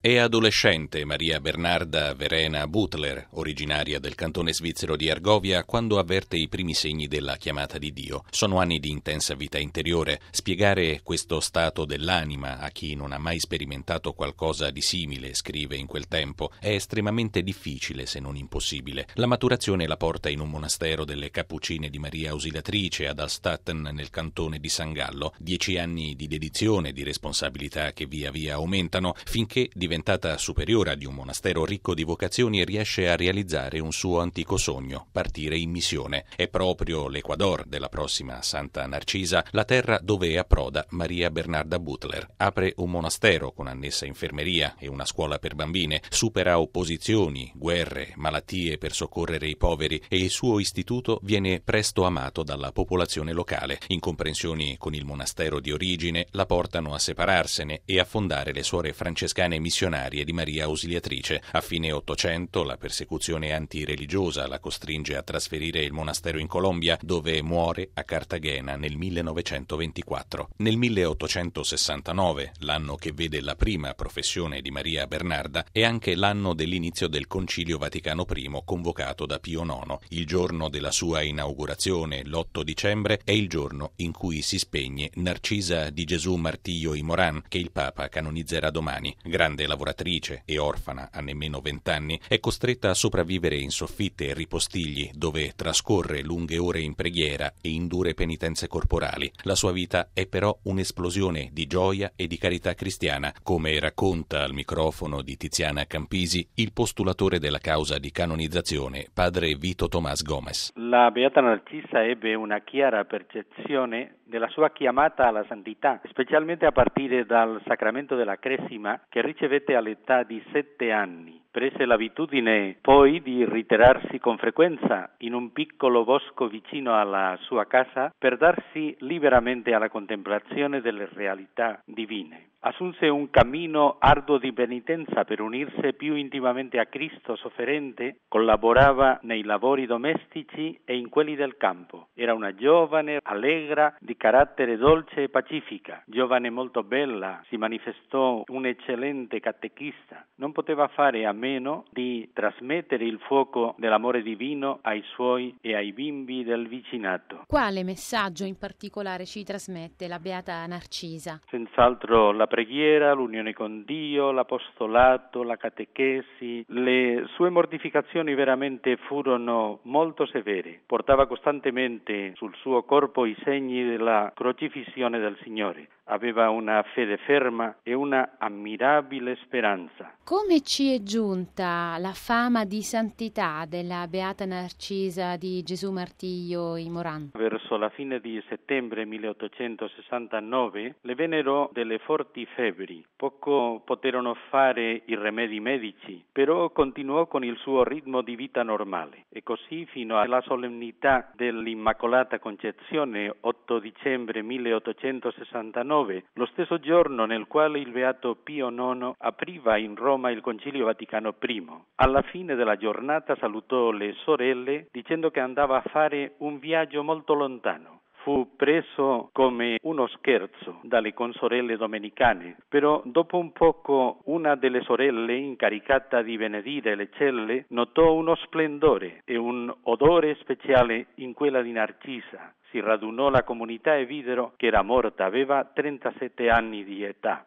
È adolescente Maria Bernarda Verena Butler, originaria del cantone svizzero di Argovia, quando avverte i primi segni della chiamata di Dio. Sono anni di intensa vita interiore. Spiegare questo stato dell'anima a chi non ha mai sperimentato qualcosa di simile, scrive in quel tempo, è estremamente difficile se non impossibile. La maturazione la porta in un monastero delle Cappuccine di Maria Ausiliatrice ad Alstatten nel cantone di San Gallo. 10 anni di dedizione e di responsabilità che via via aumentano finché diventata superiora di un monastero ricco di vocazioni, riesce a realizzare un suo antico sogno, partire in missione. È proprio l'Ecuador della prossima Santa Narcisa la terra dove approda Maria Bernarda Butler. Apre un monastero con annessa infermeria e una scuola per bambine, supera opposizioni, guerre, malattie per soccorrere i poveri e il suo istituto viene presto amato dalla popolazione locale. Incomprensioni con il monastero di origine la portano a separarsene e a fondare le suore francescane missionarie di Maria Ausiliatrice. A fine Ottocento la persecuzione antireligiosa la costringe a trasferire il monastero in Colombia, dove muore a Cartagena nel 1924. Nel 1869, l'anno che vede la prima professione di Maria Bernarda, è anche l'anno dell'inizio del Concilio Vaticano I convocato da Pio IX. Il giorno della sua inaugurazione, l'8 dicembre, è il giorno in cui si spegne Narcisa di Gesù Martillo y Morán, che il Papa canonizzerà domani. Grande lavoratrice e orfana a nemmeno 20 anni, è costretta a sopravvivere in soffitte e ripostigli dove trascorre lunghe ore in preghiera e in dure penitenze corporali. La sua vita è però un'esplosione di gioia e di carità cristiana, come racconta al microfono di Tiziana Campisi il postulatore della causa di canonizzazione, padre Vito Tomás Gómez. La Beata Narcisa ebbe una chiara percezione della sua chiamata alla santità, specialmente a partire dal sacramento della Cresima che ricevette all'età di 7 anni. Prese l'abitudine poi di ritirarsi con frequenza in un piccolo bosco vicino alla sua casa per darsi liberamente alla contemplazione delle realtà divine. Assunse un cammino arduo di penitenza per unirsi più intimamente a Cristo sofferente, collaborava nei lavori domestici e in quelli del campo. Era una giovane allegra, di carattere dolce e pacifica, giovane molto bella, si manifestò un eccellente catechista. Non poteva fare a meno di trasmettere il fuoco dell'amore divino ai suoi e ai bimbi del vicinato. Quale messaggio in particolare ci trasmette la Beata Narcisa? Senz'altro la preghiera, l'unione con Dio, l'apostolato, la catechesi. Le sue mortificazioni veramente furono molto severe. Portava costantemente sul suo corpo i segni della crocifissione del Signore. Aveva una fede ferma e una ammirabile speranza. Come ci è giunta la fama di santità della Beata Narcisa di Gesù Martillo y Morán? Verso la fine di settembre 1869 le vennero delle forti febbri. Poco poterono fare i rimedi medici, però continuò con il suo ritmo di vita normale. E così fino alla solennità dell'Immacolata Concezione, 8 dicembre 1869, lo stesso giorno nel quale il Beato Pio IX apriva in Roma il Concilio Vaticano I. Alla fine della giornata salutò le sorelle dicendo che andava a fare un viaggio molto lontano. Fu preso come uno scherzo dalle consorelle domenicane, però dopo un poco una delle sorelle, incaricata di benedire le celle, notò uno splendore e un odore speciale in quella di Narcisa. Si radunò la comunità e videro che era morta, aveva 37 anni di età.